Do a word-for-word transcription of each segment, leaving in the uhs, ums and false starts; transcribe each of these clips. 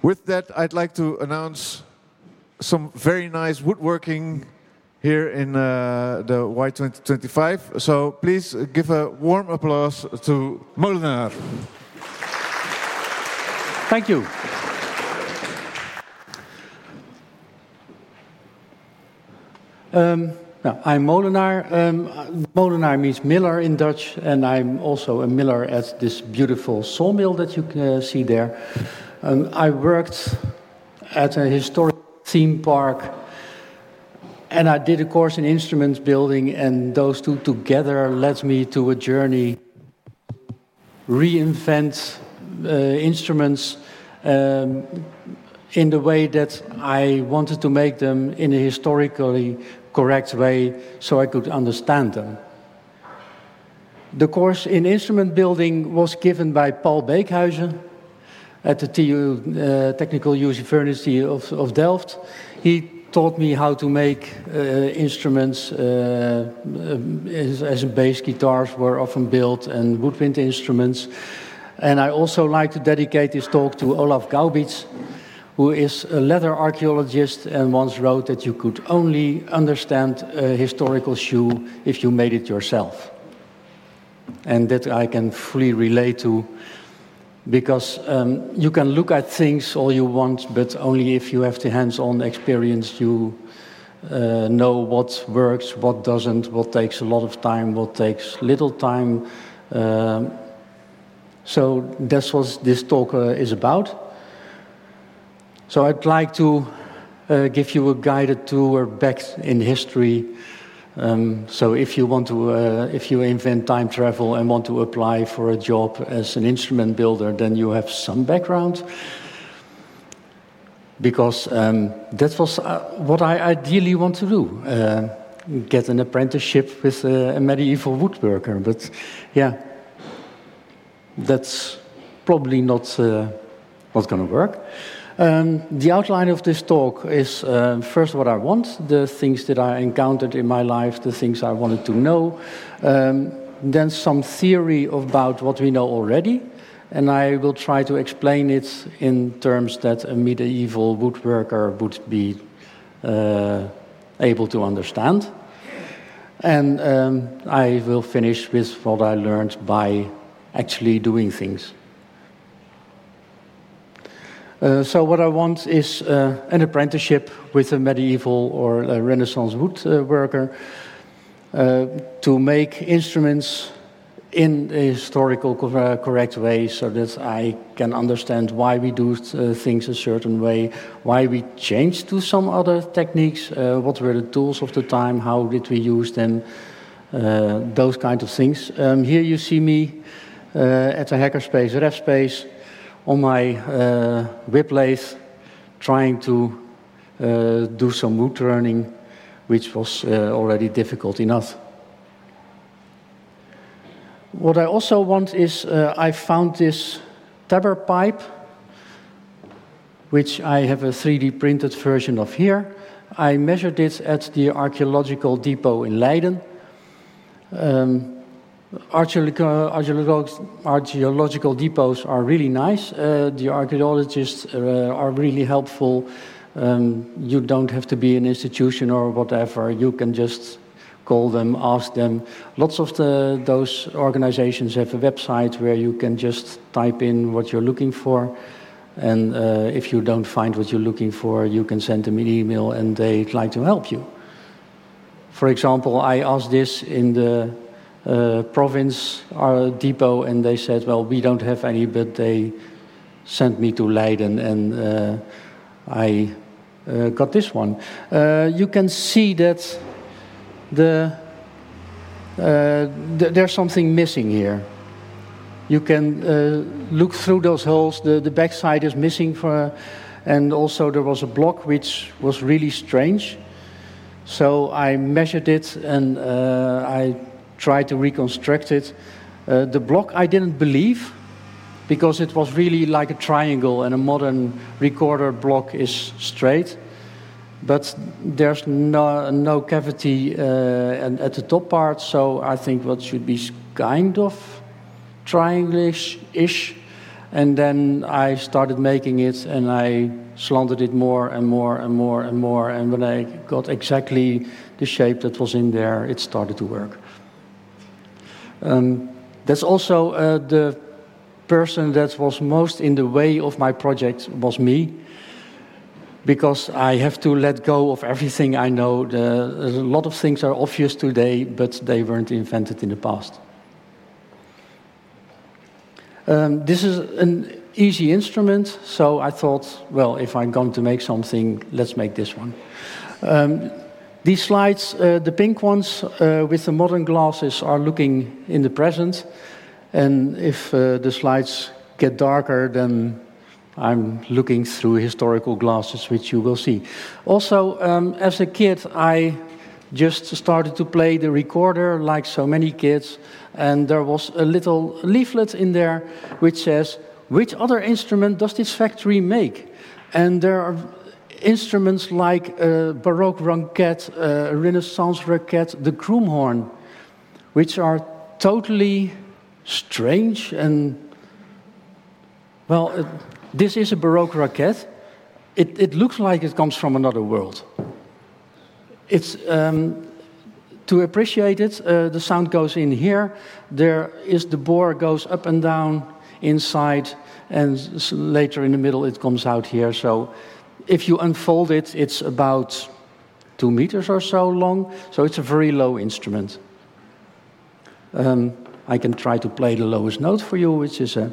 With that, I'd like to announce some very nice woodworking here in uh, the Y twenty twenty-five. So please give a warm applause to Molenaar. Thank you. Um, now, I'm Molenaar. Um, Molenaar means miller in Dutch, and I'm also a miller at this beautiful sawmill that you can uh, see there. Um, I worked at a historic theme park, and I did a course in instruments building, and those two together led me to a journey reinvent uh, instruments um, in the way that I wanted to make them in a historically correct way so I could understand them. The course in instrument building was given by Paul Beekhuizen at the T U uh, Technical University of, of Delft. He taught me how to make uh, instruments uh, as, as bass guitars were often built and woodwind instruments. And I also like to dedicate this talk to Olaf Gaubitz, who is a leather archaeologist and once wrote that you could only understand a historical shoe if you made it yourself. And that I can fully relate to, because um, you can look at things all you want, but only if you have the hands-on experience you uh, know what works, what doesn't, what takes a lot of time, what takes little time. Um, so that's what this talk uh, is about. So I'd like to uh, give you a guided tour back in history. Um, so if you want to, uh, if you invent time travel and want to apply for a job as an instrument builder, then you have some background. Because um, that was uh, what I ideally want to do, uh, get an apprenticeship with uh, a medieval woodworker. But yeah, that's probably not, uh, not going to work. Um, the outline of this talk is uh, first what I want, the things that I encountered in my life, the things I wanted to know, um, then some theory about what we know already, and I will try to explain it in terms that a medieval woodworker would be uh, able to understand. And um, I will finish with what I learned by actually doing things. Uh, so what I want is uh, an apprenticeship with a medieval or a Renaissance woodworker uh, to make instruments in a historical co correct way so that I can understand why we do uh, things a certain way, why we changed to some other techniques, uh, what were the tools of the time, how did we use them, uh, those kind of things. Um, here you see me uh, at the hackerspace, RefSpace, on my uh, whip lathe, trying to uh, do some wood turning, which was uh, already difficult enough. What I also want is, uh, I found this tabber pipe, which I have a three D printed version of here. I measured it at the archaeological depot in Leiden. Um, Archeological, archeological, archeological depots are really nice. Uh, the archaeologists uh, are really helpful. Um, you don't have to be an institution or whatever. You can just call them, ask them. Lots of the, those organizations have a website where you can just type in what you're looking for. And uh, if you don't find what you're looking for, you can send them an email and they'd like to help you. For example, I asked this in the Uh, province, our depot, and they said, well, we don't have any, but they sent me to Leiden, and uh, I uh, got this one. Uh, you can see that the uh, th there's something missing here. You can uh, look through those holes. The, the backside is missing, for, and also there was a block which was really strange. So I measured it, and uh, I tried to reconstruct it. Uh, the block I didn't believe, because it was really like a triangle, and a modern recorder block is straight. But there's no, no cavity uh, at the top part, so I think what should be kind of triangle-ish. And then I started making it, and I slanted it more and more and more and more. And when I got exactly the shape that was in there, it started to work. Um, that's also uh, the person that was most in the way of my project was me, because I have to let go of everything I know. The, a lot of things are obvious today, but they weren't invented in the past. Um, this is an easy instrument, so I thought, well, if I'm going to make something, let's make this one. Um, these slides, uh, the pink ones uh, with the modern glasses, are looking in the present. And if uh, the slides get darker, then I'm looking through historical glasses, which you will see. Also, um, as a kid, I just started to play the recorder like so many kids. And there was a little leaflet in there which says, which other instrument does this factory make? And there are instruments like a Baroque raquette, a Renaissance raquette, the Krumhorn, which are totally strange. And, well, it, this is a Baroque raquette. It, it looks like it comes from another world. It's... Um, To appreciate it, uh, the sound goes in here. There is the bore goes up and down inside, and later in the middle it comes out here. So if you unfold it, it's about two meters or so long. So it's a very low instrument. Um, I can try to play the lowest note for you, which is a...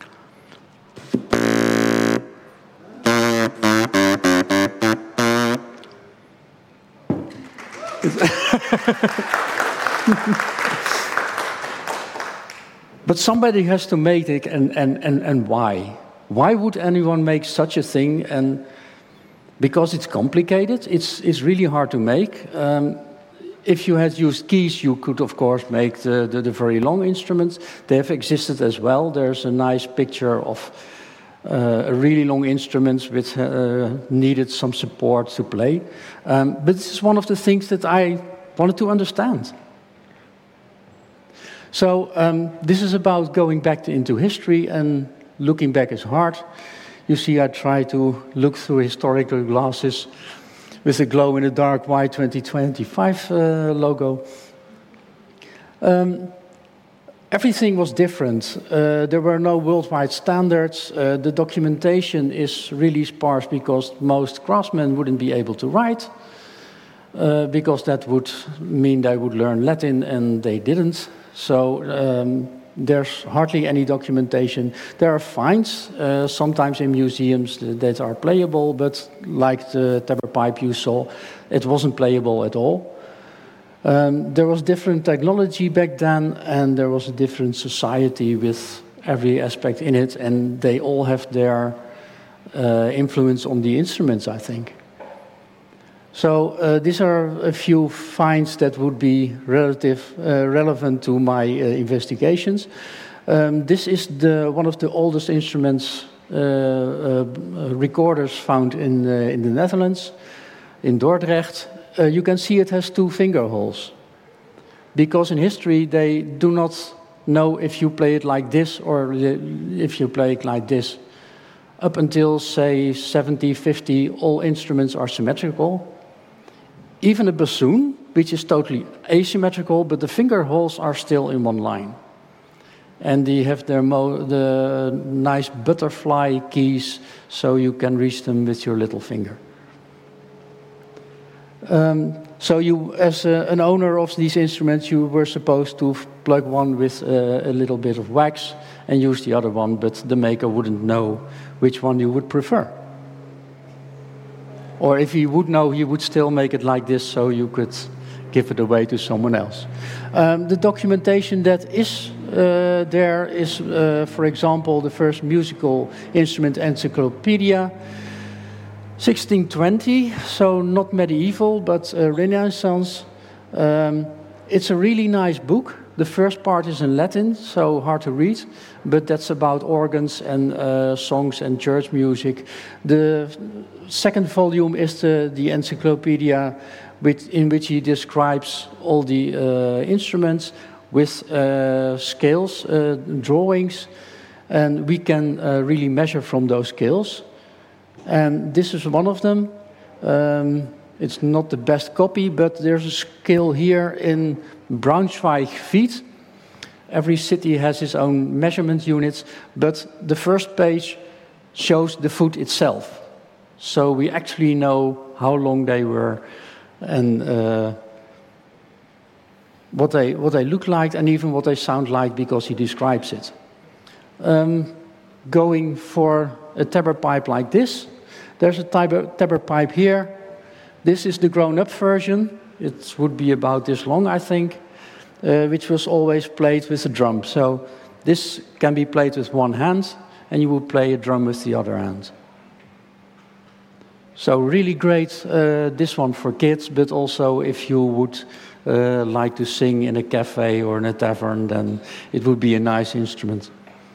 But somebody has to make it, and, and, and, and why? Why would anyone make such a thing? And because it's complicated, it's, it's really hard to make. Um, if you had used keys, you could, of course, make the, the, the very long instruments. They have existed as well. There's a nice picture of uh, a really long instrument which uh, needed some support to play. Um, but this is one of the things that I wanted to understand. So um, this is about going back to, into history, and looking back is hard. You see, I try to look through historical glasses with the glow-in-the-dark Y twenty twenty-five uh, logo. Um, everything was different. Uh, there were no worldwide standards. Uh, the documentation is really sparse because most craftsmen wouldn't be able to write. Uh, because that would mean they would learn Latin, and they didn't. So um, there's hardly any documentation. There are finds, uh, sometimes in museums, that are playable, but like the tabor pipe you saw, it wasn't playable at all. Um, there was different technology back then, and there was a different society with every aspect in it, and they all have their uh, influence on the instruments, I think. So uh, these are a few finds that would be relative, uh, relevant to my uh, investigations. Um, this is the, one of the oldest instruments, uh, uh, recorders found in, uh, in the Netherlands, in Dordrecht. Uh, you can see it has two finger holes. Because in history they do not know if you play it like this or if you play it like this. Up until, say, seventy, fifty, all instruments are symmetrical. Even a bassoon, which is totally asymmetrical, but the finger holes are still in one line. And they have their mo the nice butterfly keys, so you can reach them with your little finger. Um, so you, as a, an owner of these instruments, you were supposed to plug one with a, a little bit of wax and use the other one, but the maker wouldn't know which one you would prefer. Or if he would know, he would still make it like this, so you could give it away to someone else. Um, the documentation that is uh, there is, uh, for example, the first musical instrument encyclopedia, sixteen twenty, so not medieval, but uh, Renaissance. Um, it's a really nice book. The first part is in Latin, so hard to read, but that's about organs and uh, songs and church music. The second volume is the, the encyclopedia with, in which he describes all the uh, instruments with uh, scales, uh, drawings, And we can uh, really measure from those scales. And this is one of them. Um, it's not the best copy, but there's a scale here in Braunschweig feet. Every city has its own measurement units, but the first page shows the foot itself. So we actually know how long they were and uh, what they what they look like and even what they sound like, because he describes it. Um, going for a tabor pipe like this, there's a tabor, tabor pipe here. This is the grown-up version. It would be about this long, I think, uh, which was always played with a drum. So this can be played with one hand, and you would play a drum with the other hand. So really great, uh, this one for kids, but also if you would uh, like to sing in a cafe or in a tavern, then it would be a nice instrument.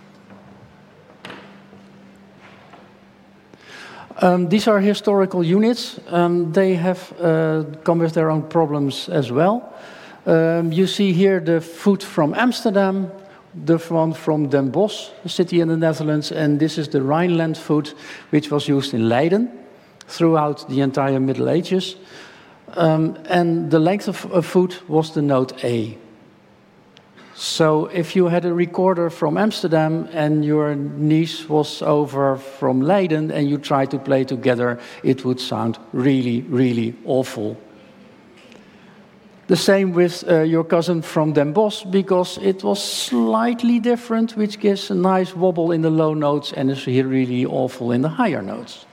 Um, these are historical units. Um, they have uh, come with their own problems as well. Um, you see here the foot from Amsterdam, the one from Den Bosch, a city in the Netherlands, and this is the Rhineland foot, which was used in Leiden throughout the entire Middle Ages. Um, and the length of a foot was the note A. So if you had a recorder from Amsterdam and your niece was over from Leiden and you tried to play together, it would sound really, really awful. The same with uh, your cousin from Den Bosch, because it was slightly different, which gives a nice wobble in the low notes and is really awful in the higher notes.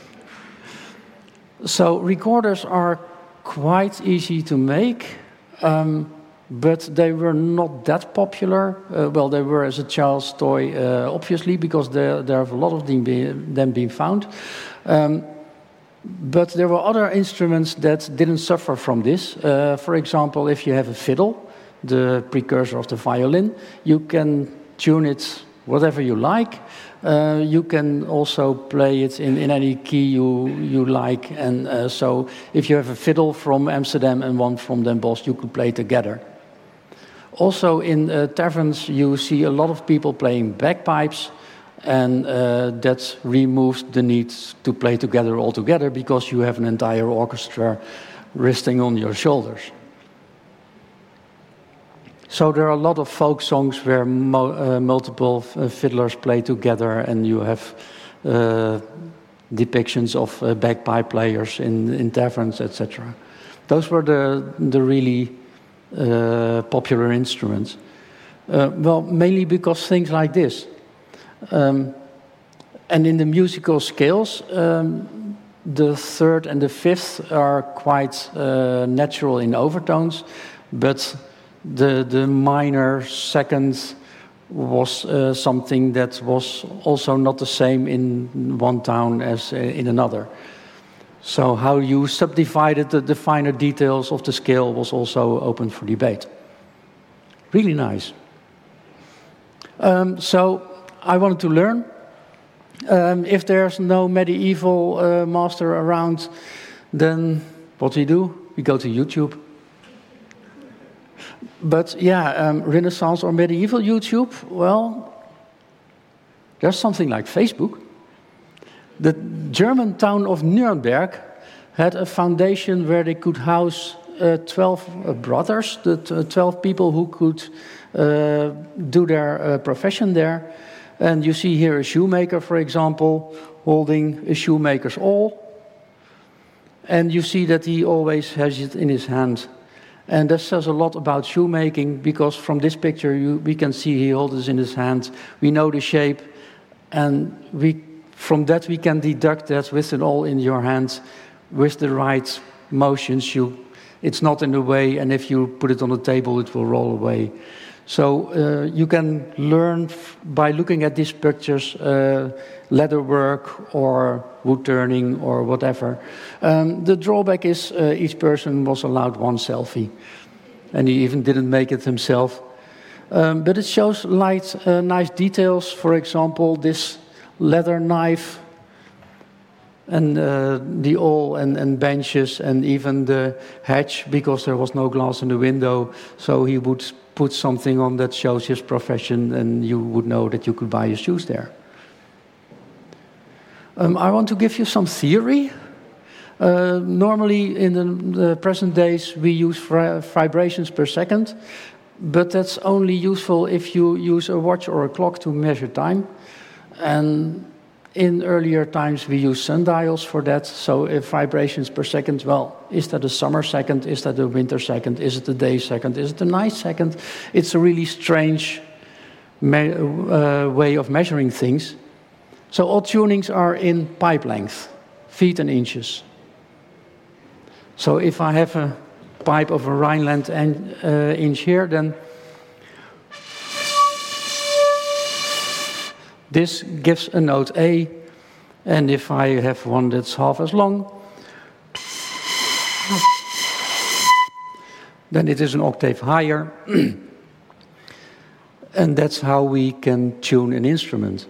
So recorders are quite easy to make. Um, But they were not that popular. Uh, well, they were as a child's toy, uh, obviously, because there, there have a lot of them, be, them being found. Um, but there were other instruments that didn't suffer from this. Uh, for example, if you have a fiddle, the precursor of the violin, you can tune it whatever you like. Uh, you can also play it in, in any key you, you like. And uh, so if you have a fiddle from Amsterdam and one from Den Bosch, you could play together. Also in uh, taverns, you see a lot of people playing bagpipes, and uh, that removes the need to play together altogether, because you have an entire orchestra resting on your shoulders. So there are a lot of folk songs where mo uh, multiple uh, fiddlers play together, and you have uh, depictions of uh, bagpipe players in, in taverns, et cetera. Those were the, the really Uh, popular instruments. Uh, well, mainly because things like this. Um, and in the musical scales, um, the third and the fifth are quite uh, natural in overtones, but the, the minor second was uh, something that was also not the same in one town as uh, in another. So how you subdivided the, the finer details of the scale was also open for debate. Really nice. Um, so I wanted to learn. Um, if there's no medieval uh, master around, then what do we do? We go to YouTube. But yeah, um, Renaissance or medieval YouTube, well, there's something like Facebook. The German town of Nuremberg had a foundation where they could house uh, twelve uh, brothers, the uh, twelve people who could uh, do their uh, profession there. And you see here a shoemaker, for example, holding a shoemaker's awl. And you see that he always has it in his hand. And that says a lot about shoemaking, because from this picture you, we can see he holds it in his hand. We know the shape, and we From that we can deduct that with it all in your hands, with the right motions, you, it's not in the way, and if you put it on the table, it will roll away. So uh, you can learn by looking at these pictures, uh, leatherwork or wood turning or whatever. Um, the drawback is uh, each person was allowed one selfie, and he even didn't make it himself. Um, but it shows light, uh, nice details. For example, this leather knife And uh, the awl and, and benches and even the hedge, because there was no glass in the window, so he would put something on that shows his profession, and you would know that you could buy your shoes there. Um, I want to give you some theory. Uh, normally, in the, the present days, we use vibrations per second, but that's only useful if you use a watch or a clock to measure time. And in earlier times, we used sundials for that. So if vibrations per second, well, is that a summer second? Is that a winter second? Is it a day second? Is it a night second? It's a really strange me uh, way of measuring things. So all tunings are in pipe length, feet and inches. So if I have a pipe of a Rhineland and, uh, inch here, then this gives a note A, and if I have one that's half as long, then it is an octave higher. And that's how we can tune an instrument.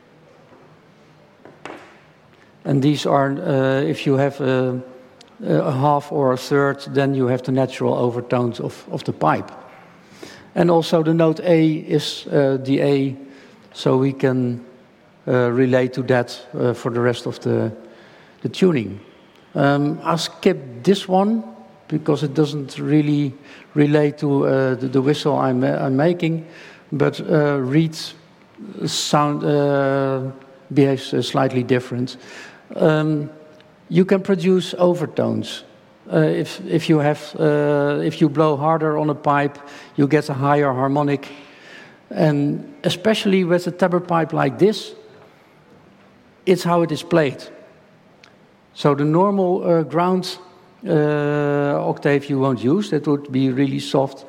And these are, uh, if you have a, a half or a third, then you have the natural overtones of, of the pipe. And also the note A is uh, the A, so we can uh, relate to that uh, for the rest of the, the tuning. Um, I'll skip this one because it doesn't really relate to uh, the, the whistle I'm, I'm making, but uh, reed sound uh, behaves uh, slightly different. Um, you can produce overtones. Uh, if, if, you have, uh, if you blow harder on a pipe, you get a higher harmonic. And especially with a tabor pipe like this, it's how it is played. So the normal uh, ground uh, octave you won't use, that would be really soft.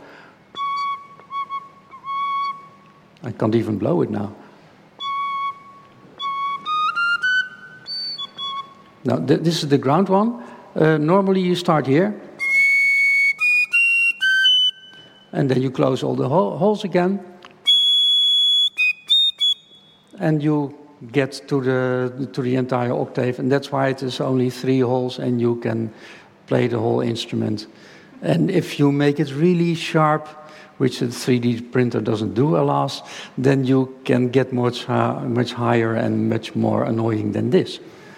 I can't even blow it now. Now, th this is the ground one. Uh, normally you start here. And then you close all the ho holes again. And you get to the, to the entire octave. And that's why it is only three holes and you can play the whole instrument. And if you make it really sharp, which a three D printer doesn't do, alas, then you can get much, uh, much higher and much more annoying than this.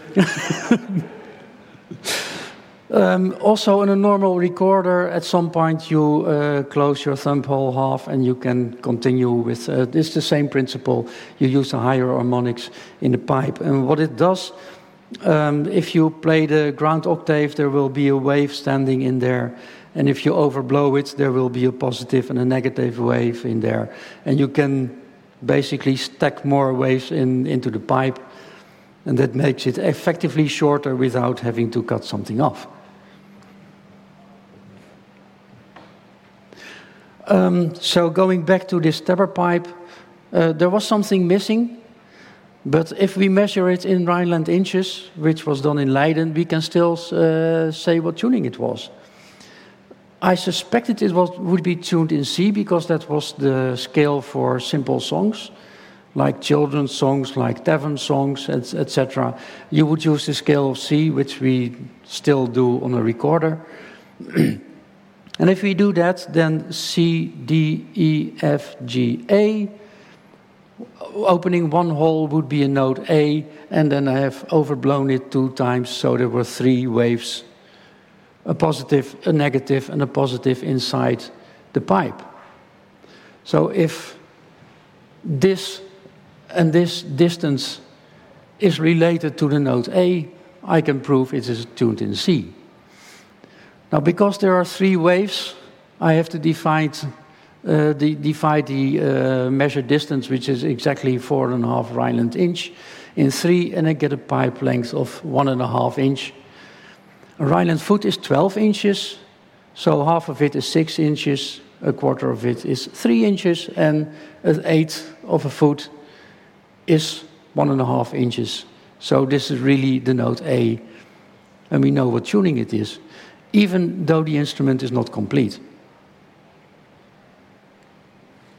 um, also, in a normal recorder, at some point you uh, close your thumb hole half and you can continue with, uh, it's the same principle. You use the higher harmonics in the pipe. And what it does, um, if you play the ground octave, there will be a wave standing in there. And if you overblow it, there will be a positive and a negative wave in there. And you can basically stack more waves in, into the pipe. And that makes it effectively shorter without having to cut something off. Um, so going back to this tabor pipe, uh, there was something missing. But if we measure it in Rhineland inches, which was done in Leiden, we can still uh, say what tuning it was. I suspected it was, would be tuned in C because that was the scale for simple songs, like children's songs, like tavern songs, et cetera. You would use the scale of C, which we still do on a recorder. And if we do that, then C, D, E, F, G, A. Opening one hole would be a note A, and then I have overblown it two times, so there were three waves. A positive, a negative, and a positive inside the pipe. So if this and this distance is related to the note A, I can prove it is tuned in C. Now, because there are three waves, I have to divide, uh, the, divide the uh, measured distance, which is exactly four and a half Rhineland inch, in three, and I get a pipe length of one and a half inch. A Rhineland foot is twelve inches, so half of it is six inches, a quarter of it is three inches, and an eighth of a foot is one and a half inches. So this is really the note A, and we know what tuning it is, even though the instrument is not complete.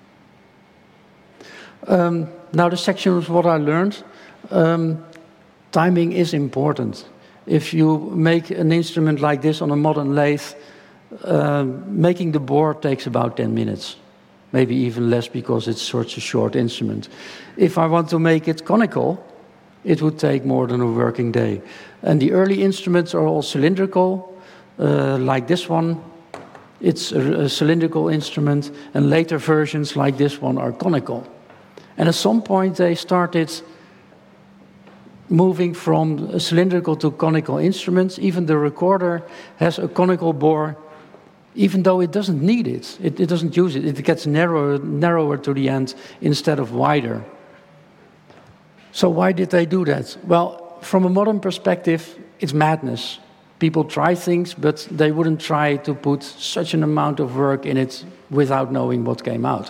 Um, now the section of what I learned. Um, timing is important. If you make an instrument like this on a modern lathe, uh, making the bore takes about ten minutes. Maybe even less because it's such a short instrument. If I want to make it conical, it would take more than a working day. And the early instruments are all cylindrical, uh, like this one. It's a, a cylindrical instrument, and later versions like this one are conical. And at some point they started moving from cylindrical to conical instruments. Even the recorder has a conical bore, even though it doesn't need it. It, it doesn't use it. It gets narrower, narrower to the end instead of wider. So why did they do that? Well, from a modern perspective, it's madness. People try things, but they wouldn't try to put such an amount of work in it without knowing what came out.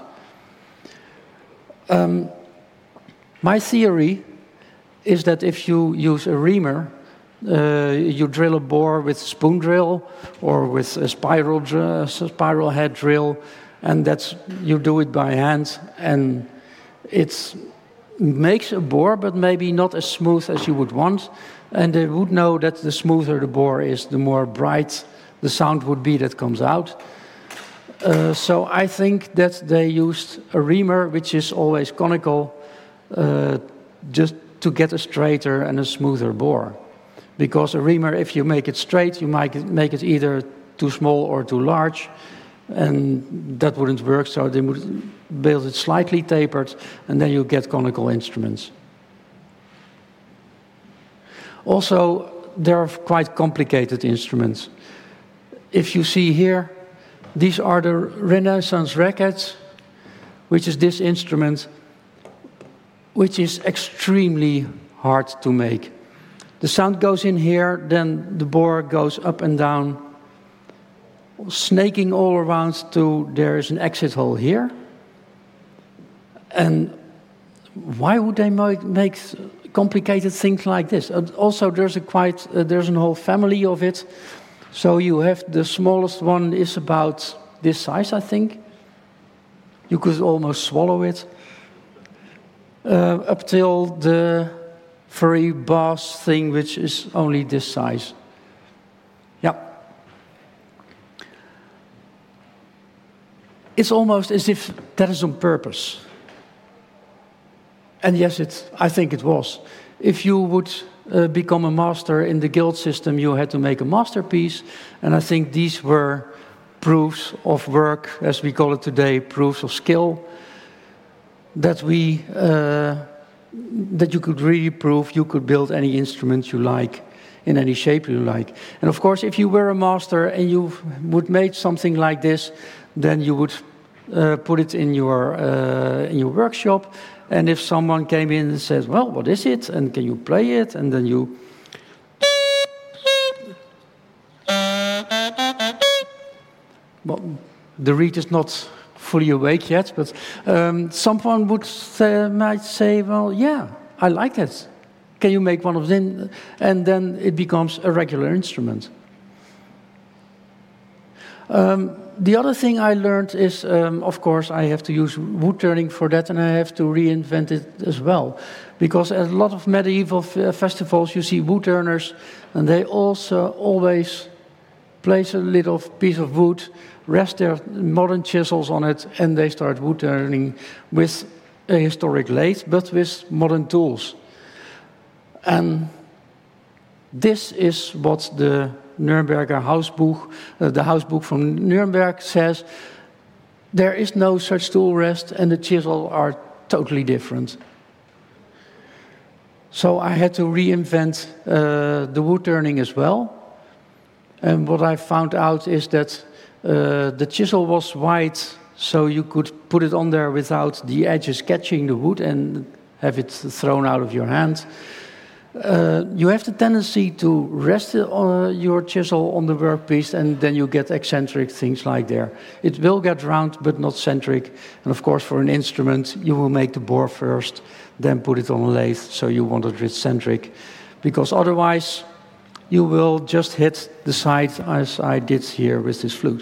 Um, my theory is that if you use a reamer, uh, you drill a bore with a spoon drill or with a spiral, dr- spiral head drill, and that's you do it by hand, and it makes a bore, but maybe not as smooth as you would want. And they would know that the smoother the bore is, the more bright the sound would be that comes out. Uh, so I think that they used a reamer, which is always conical, uh, just to get a straighter and a smoother bore. Because a reamer, if you make it straight, you might make it either too small or too large, and that wouldn't work, so they would build it slightly tapered, and then you get conical instruments. Also, there are quite complicated instruments. If you see here, these are the Renaissance records, which is this instrument, which is extremely hard to make. The sound goes in here, then the bore goes up and down, snaking all around to there is an exit hole here. And why would they make, make complicated things like this? Also, there's a quite uh, there's a whole family of it. So you have the smallest one is about this size, I think. You could almost swallow it. Uh, up till the very bass thing, which is only this size. Yeah. It's almost as if that is on purpose. And yes, it, I think it was. If you would uh, become a master in the guild system, you had to make a masterpiece. And I think these were proofs of work, as we call it today, proofs of skill, that we uh, that you could really prove you could build any instrument you like, in any shape you like. And of course, if you were a master and you would make something like this, then you would uh, put it in your uh, in your workshop. And if someone came in and said, well, what is it? And can you play it? And then you... Well, the reed is not fully awake yet, but um, someone would say, might say, well, yeah, I like that. Can you make one of them? And then it becomes a regular instrument. Um, The other thing I learned is, um, of course, I have to use wood turning for that, and I have to reinvent it as well. Because at a lot of medieval f- festivals, you see wood turners, and they also always place a little piece of wood, rest their modern chisels on it, and they start wood turning with a historic lathe, but with modern tools. And this is what the Nürnberger Hausbuch, uh, the Hausbuch from Nuremberg says, there is no such tool rest, and the chisel are totally different. So I had to reinvent uh, the wood turning as well. And what I found out is that uh, the chisel was wide, so you could put it on there without the edges catching the wood and have it thrown out of your hand. Uh, you have the tendency to rest uh, your chisel on the workpiece, and then you get eccentric things like there. It will get round, but not centric. And of course, for an instrument, you will make the bore first, then put it on a lathe, so you want it centric. Because otherwise, you will just hit the side as I did here with this flute.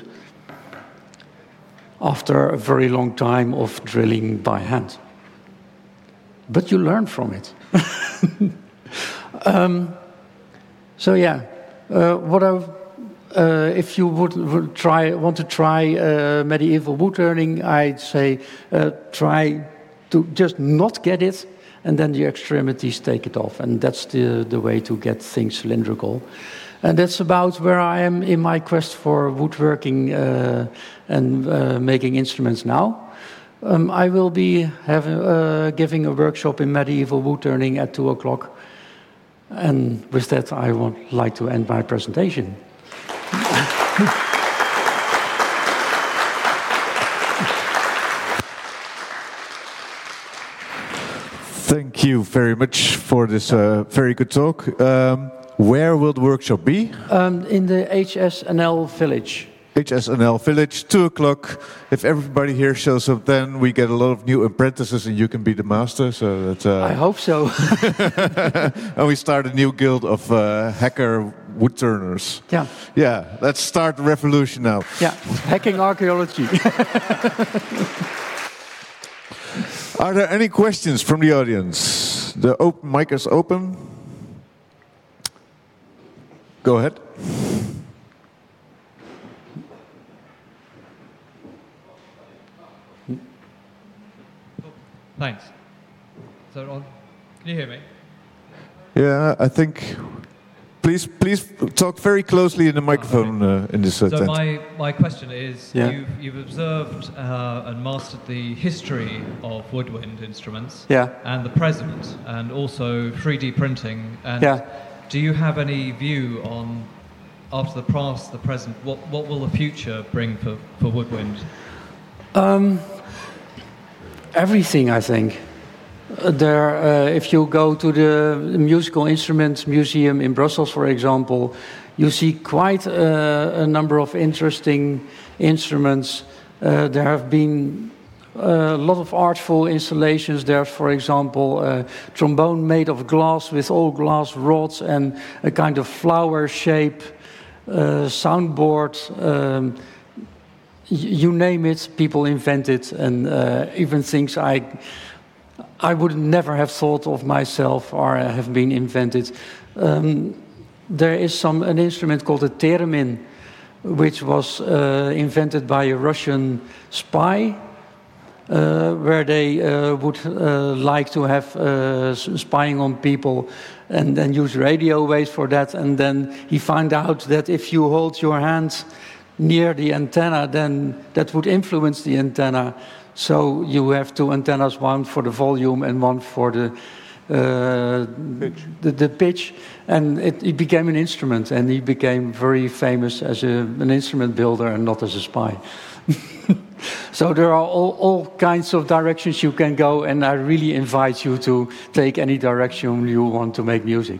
After a very long time of drilling by hand. But you learn from it. Um, so yeah, uh, what I, uh, if you would, would try, want to try uh, medieval woodturning, I'd say uh, try to just not get it, and then the extremities take it off, and that's the the way to get things cylindrical. And that's about where I am in my quest for woodworking uh, and uh, making instruments now. Um, I will be having, uh, giving a workshop in medieval woodturning at two o'clock. And with that, I would like to end my presentation. Thank you very much for this uh, very good talk. Um, where will the workshop be? Um, in the H S N L Village. H S N L Village, two o'clock. If everybody here shows up, then we get a lot of new apprentices and you can be the master. So that, uh, I hope so. and we start a new guild of uh, hacker woodturners. Yeah. Yeah, let's start the revolution now. Yeah, hacking archaeology. Are there any questions from the audience? The open mic is open. Go ahead. Thanks. So, on, can you hear me? Yeah, I think. Please, please talk very closely in the microphone oh, okay. uh, in this uh, So tent. my, my question is, Yeah. you've, you've observed uh, and mastered the history of woodwind instruments Yeah. and the present, and also three D printing. And Yeah. do you have any view on, after the past, the present, what, what will the future bring for, for woodwind? Um, everything, I think. Uh, there, uh, if you go to the Musical Instruments Museum in Brussels, for example, you see quite uh, a number of interesting instruments. Uh, there have been a lot of artful installations. There's, for example, a trombone made of glass with all glass rods and a kind of flower shape uh, soundboard. Um, you name it, people invent it, and uh, even things I I would never have thought of myself or have been invented. Um, there is some an instrument called a theremin, which was uh, invented by a Russian spy, uh, where they uh, would uh, like to have uh, spying on people and then use radio waves for that. And then he found out that if you hold your hand near the antenna, then that would influence the antenna. So you have two antennas, one for the volume and one for the uh, pitch. The, the pitch. And it, it became an instrument, and he became very famous as a, an instrument builder and not as a spy. So there are all, all kinds of directions you can go, and I really invite you to take any direction you want to make music.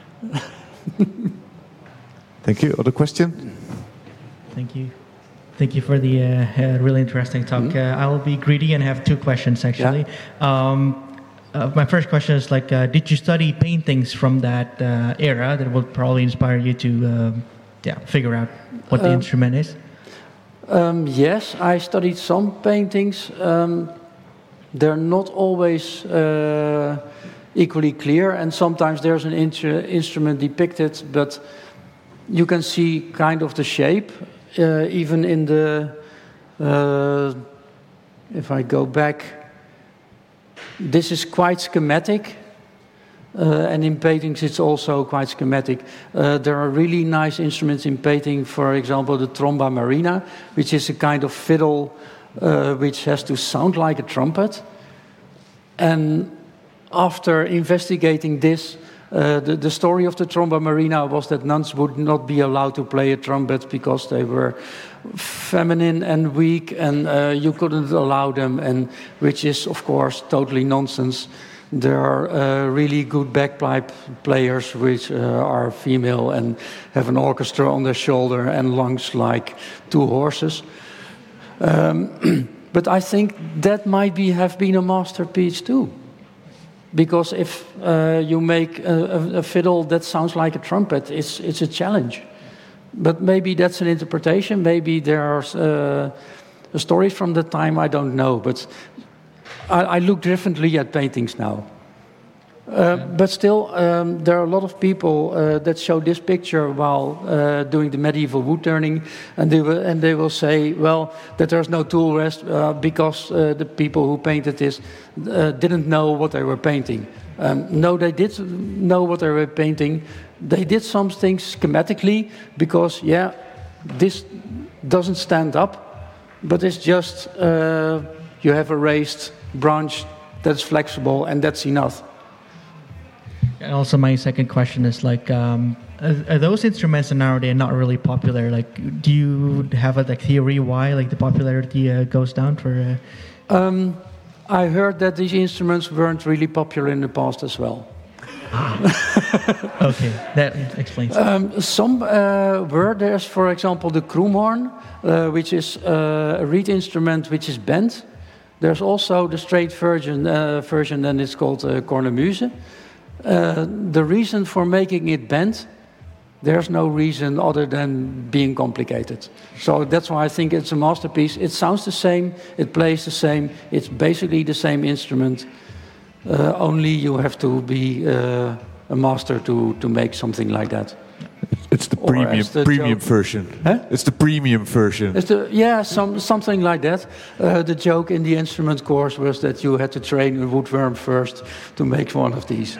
Thank you. Other question? Thank you. Thank you for the uh, uh, really interesting talk. Mm-hmm. uh, I'll be greedy and have two questions, actually. Yeah. Um, uh, my first question is, like, uh, did you study paintings from that uh, era that would probably inspire you to uh, yeah, figure out what the um, instrument is? Um, yes, I studied some paintings. Um, they're not always uh, equally clear, and sometimes there's an in- instrument depicted, but you can see kind of the shape. Uh, even in the, uh, if I go back, this is quite schematic, uh, and in paintings it's also quite schematic. Uh, there are really nice instruments in painting, for example, the tromba marina, which is a kind of fiddle uh, which has to sound like a trumpet. And after investigating this, Uh, the, the story of the tromba marina was that nuns would not be allowed to play a trumpet because they were feminine and weak, and uh, you couldn't allow them, and which is, of course, totally nonsense. There are uh, really good bagpipe players which uh, are female and have an orchestra on their shoulder and lungs like two horses. Um, but I think that might be, have been a masterpiece too. Because if uh, you make a, a fiddle that sounds like a trumpet, it's, it's a challenge. But maybe that's an interpretation. Maybe there are uh, stories from that time, I don't know. But I, I look differently at paintings now. Uh, but still, um, there are a lot of people uh, that show this picture while uh, doing the medieval wood turning, and they will, and they will say, well, that there's no tool rest uh, because uh, the people who painted this uh, didn't know what they were painting. Um, no, they did know what they were painting. They did some things schematically because, yeah, this doesn't stand up, but it's just uh, you have a raised branch that's flexible, and that's enough. And also, my second question is like, um, are, are those instruments nowadays not really popular? Like, do you have a like, theory why like the popularity uh, goes down for? Uh... Um, I heard that these instruments weren't really popular in the past as well. Okay, that explains. Um, some uh, were. There's, for example, the Krumhorn, uh, which is uh, a reed instrument which is bent. There's also the straight version, uh, version and it's called uh, cornemuse. Uh, the reason for making it bent, there's no reason other than being complicated. So that's why I think it's a masterpiece. It sounds the same, it plays the same, it's basically the same instrument. Uh, only you have to be uh, a master to, to make something like that. It's the Or premium as the premium joke- version. Huh? It's the premium version. It's the, yeah, some, something like that. Uh, the joke in the instrument course was that you had to train a woodworm first to make one of these.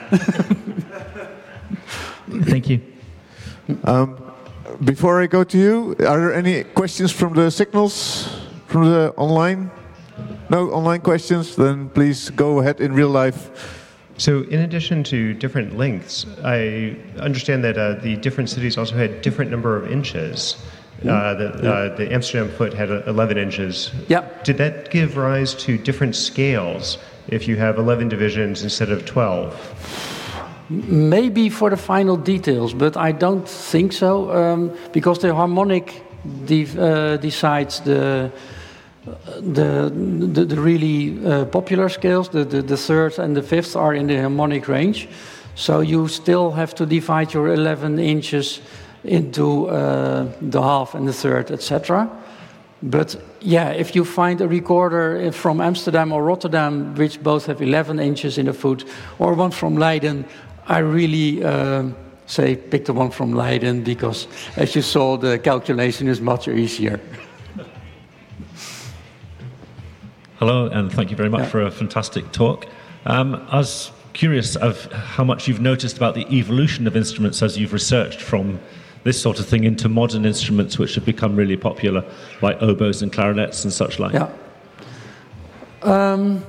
Thank you. Um, before I go to you, are there any questions from the signals, from the online? No online questions? Then please go ahead in real life. So in addition to different lengths, I understand that uh, the different cities also had different number of inches. Uh, the, uh, the Amsterdam foot had eleven inches. Yeah. Did that give rise to different scales if you have eleven divisions instead of twelve? Maybe for the final details, but I don't think so, um, because the harmonic de- uh, decides the, the the, the really uh, popular scales. The, the the third and the fifth are in the harmonic range, so you still have to divide your eleven inches into uh, the half and the third, et cetera. But yeah, if you find a recorder from Amsterdam or Rotterdam, which both have eleven inches in the foot, or one from Leiden, I really uh, say pick the one from Leiden because, as you saw, the calculation is much easier. Hello, and thank you very much Yeah. for a fantastic talk. Um, I was curious of how much you've noticed about the evolution of instruments as you've researched from this sort of thing into modern instruments which have become really popular, like oboes and clarinets and such like. Yeah. Um,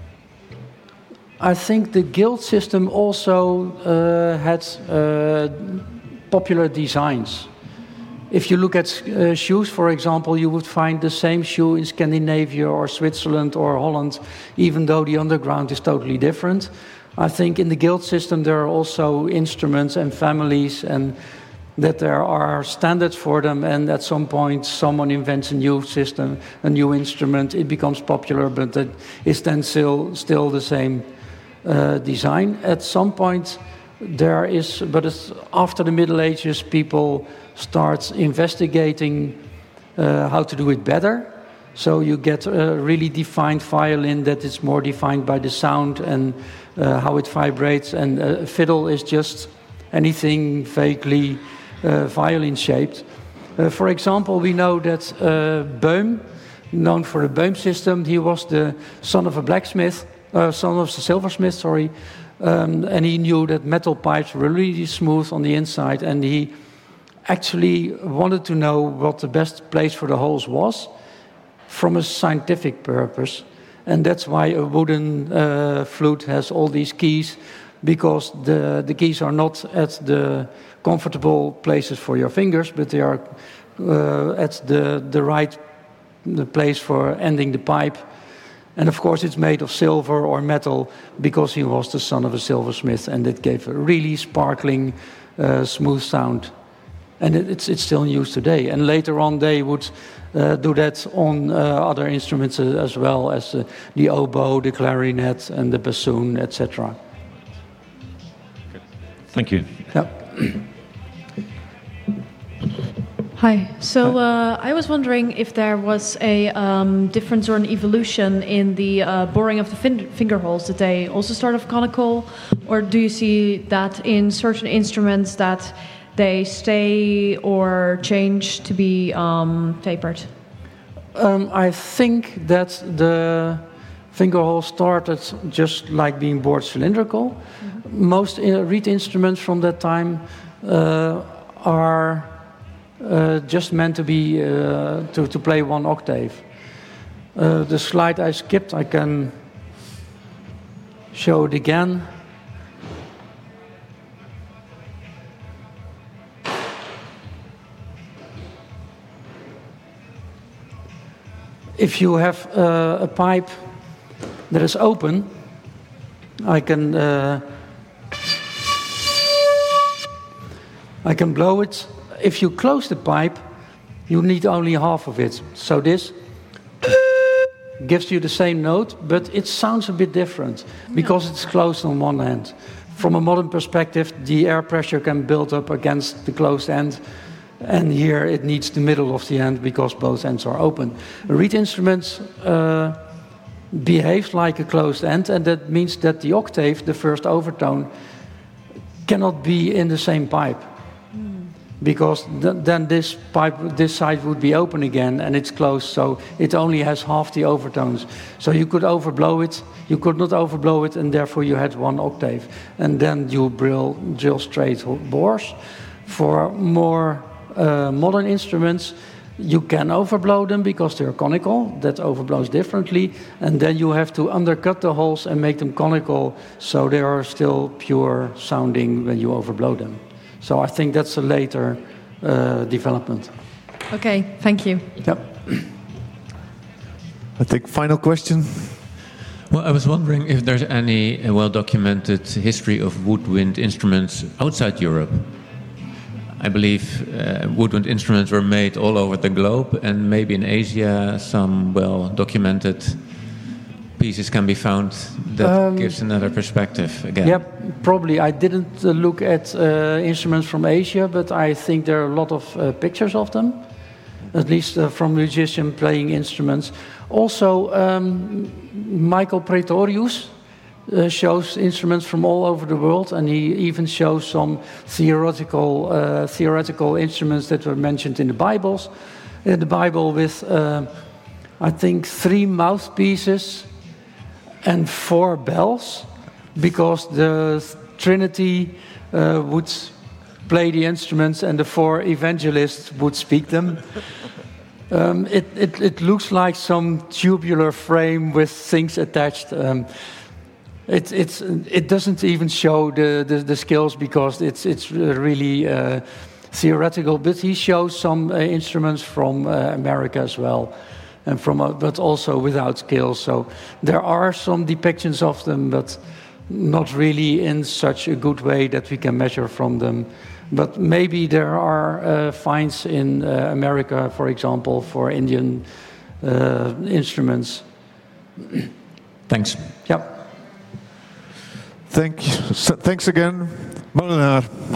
I think the guild system also uh, had uh, popular designs. If you look at uh, shoes, for example, you would find the same shoe in Scandinavia or Switzerland or Holland, even though the underground is totally different. I think in the guild system there are also instruments and families, and that there are standards for them, and at some point someone invents a new system, a new instrument, it becomes popular, but it is then still, still the same uh, design. At some point there is, but it's after the Middle Ages, people start investigating uh, how to do it better. So you get a really defined violin that is more defined by the sound and uh, how it vibrates, and a fiddle is just anything vaguely uh, violin-shaped. Uh, for example, we know that uh, Boehm, known for the Boehm system, he was the son of a blacksmith, uh, son of a silversmith, sorry, um, and he knew that metal pipes were really smooth on the inside, and he actually wanted to know what the best place for the holes was from a scientific purpose. And that's why a wooden uh, flute has all these keys, because the, the keys are not at the comfortable places for your fingers, but they are uh, at the, the right the place for ending the pipe. And of course it's made of silver or metal, because he was the son of a silversmith, and it gave a really sparkling, uh, smooth sound. And it, it's, it's still in use today. And later on they would uh, do that on uh, other instruments uh, as well, as uh, the oboe, the clarinet, and the bassoon, et cetera. Thank you. Yeah. Hi. So uh, I was wondering if there was a um, difference or an evolution in the uh, boring of the fin- finger holes. Did they also start off conical, or do you see that in certain instruments that they stay or change to be um, tapered? Um, I think that the finger hole started just like being bored cylindrical. Mm-hmm. Most uh, reed instruments from that time uh, are uh, just meant to be uh, to, to play one octave. Uh, the slide I skipped, I can show it again. If you have uh, a pipe that is open, I can uh, I can blow it. If you close the pipe, you need only half of it. So this gives you the same note, but it sounds a bit different because it's closed on one end. From a modern perspective, the air pressure can build up against the closed end, and here it needs the middle of the end because both ends are open. A reed instrument uh, behaves like a closed end, and that means that the octave, the first overtone, cannot be in the same pipe. Because th- then this pipe, this side would be open again, and it's closed, so it only has half the overtones. So you could overblow it, you could not overblow it, and therefore you had one octave. And then you drill, drill straight bores. For more uh, modern instruments, you can overblow them because they're conical, that overblows differently, and then you have to undercut the holes and make them conical, so they are still pure sounding when you overblow them. So I think that's a later uh, development. Okay, thank you. Yep. I think final question. Well, I was wondering if there's any uh, well-documented history of woodwind instruments outside Europe. I believe uh, woodwind instruments were made all over the globe, and maybe in Asia some well-documented pieces can be found that um, gives another perspective again. Yep, probably. I didn't uh, look at uh, instruments from Asia, but I think there are a lot of uh, pictures of them, at least uh, from musicians playing instruments. Also, um, Michael Praetorius uh, shows instruments from all over the world, and he even shows some theoretical uh, theoretical instruments that were mentioned in the Bibles. In the Bible, with uh, I think three mouthpieces and four bells, because the Trinity uh, would play the instruments and the four evangelists would speak them. Um, it, it, it looks like some tubular frame with things attached. Um, it, it's, it doesn't even show the, the, the skills because it's, it's really uh, theoretical, but he shows some uh, instruments from uh, America as well. And from, uh, but also without scales. So there are some depictions of them, but not really in such a good way that we can measure from them. But maybe there are uh, finds in uh, America, for example, for Indian uh, instruments. Thanks. Yep. Thank you. So, thanks again, Molenaar.